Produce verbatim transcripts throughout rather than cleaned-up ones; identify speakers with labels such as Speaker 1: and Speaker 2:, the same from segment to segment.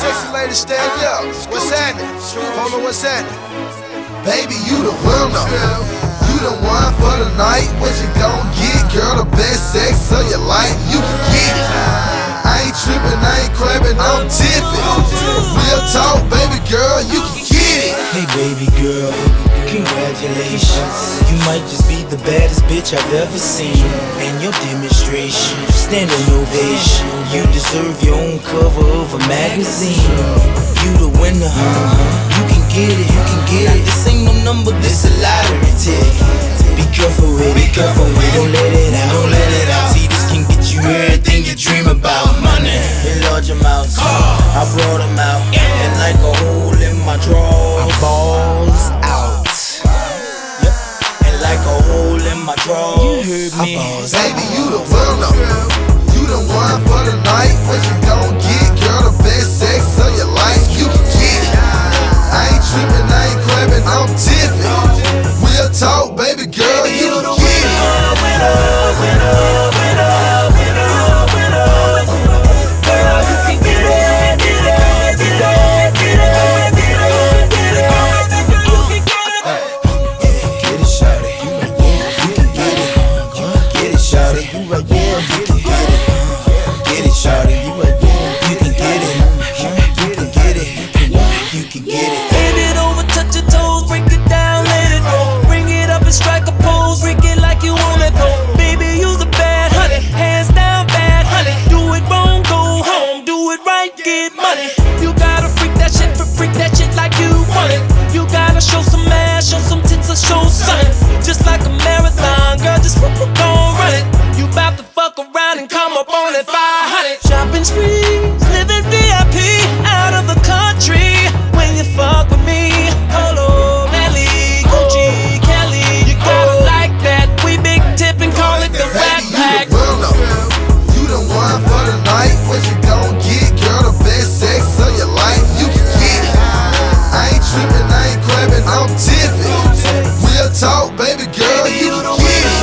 Speaker 1: sexy lady, stand up. What's happening? Hold on, what's happening? Baby, you the winner. You the one for the night. What you gon' get, girl? The best sex of your life. You can get it. I ain't trippin', I ain't crabbing, I'm tippin'. Real talk, baby girl, you can get it.
Speaker 2: Hey baby girl, congratulations. You might just be the baddest bitch I've ever seen. And your demonstration, standing ovation. You deserve your own cover of a magazine. You the winner, you can get it, you can get it. This ain't no number, this a lottery ticket. Be careful with it, be careful with it. Don't let it out, don't let it out. See, this can get you everything you dream about. Money in large amounts, I brought them out. And like a hole in my drawers, balls out. Yep. And like a hole in my drawers, you heard me.
Speaker 1: Baby, you the winner. You the one for the night. What you gon' get, girl? The best sex of your life. You can get it. I ain't trippin', I ain't crabbing, I'm tippin'. Real talk, baby girl, you can get it.
Speaker 3: Show some ass, show some tits, or show something. Just like a marathon, girl, just gon' run it. You bout to fuck around and come up on that five hundred. Shopping sprees, living V I P, out of the country. When you fuck with me, Polo, Nelly, Gucci, Kelly, you gotta like that. We big tip and call it the Rat Pack.
Speaker 1: You the one for the night. What you gon' get, girl? The best sex of your life. You can get it. I ain't trippin', I ain't crabbing, I'm tippin'. Real talk, baby girl, you can get it.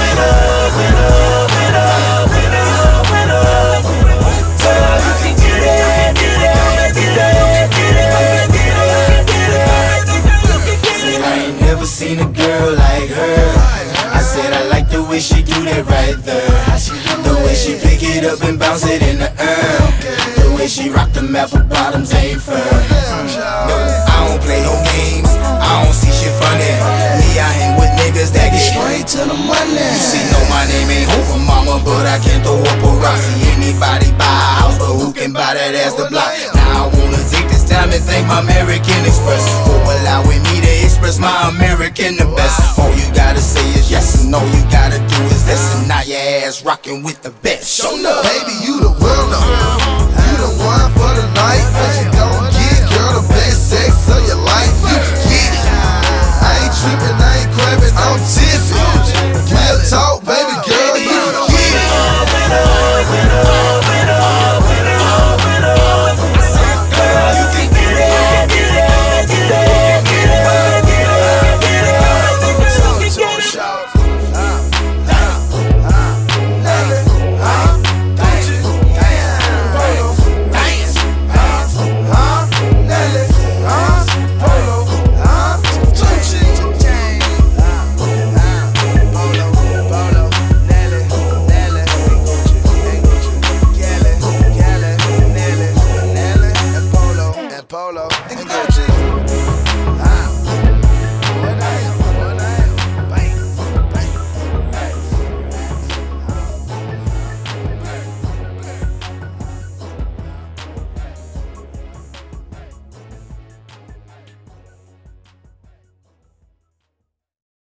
Speaker 2: Said I ain't never seen a girl like her. I said I like the way she do that right there. The way she pick it up and bounce it in the air. The way she rock them apple bottoms ain't fair. No, I don't play no games, I don't see shit funny. Me, I hang with niggas that get straight to the money. You see, no, my name ain't Hope Mama, but I can throw up a rock. See anybody buy a house, but who can buy that ass to block? Now I wanna take this time and thank my American Express for allowing me to express my American the best. All you gotta say is yes, and all you gotta do is this. And now your ass rockin' with the best. Show up,
Speaker 1: baby, you the winner.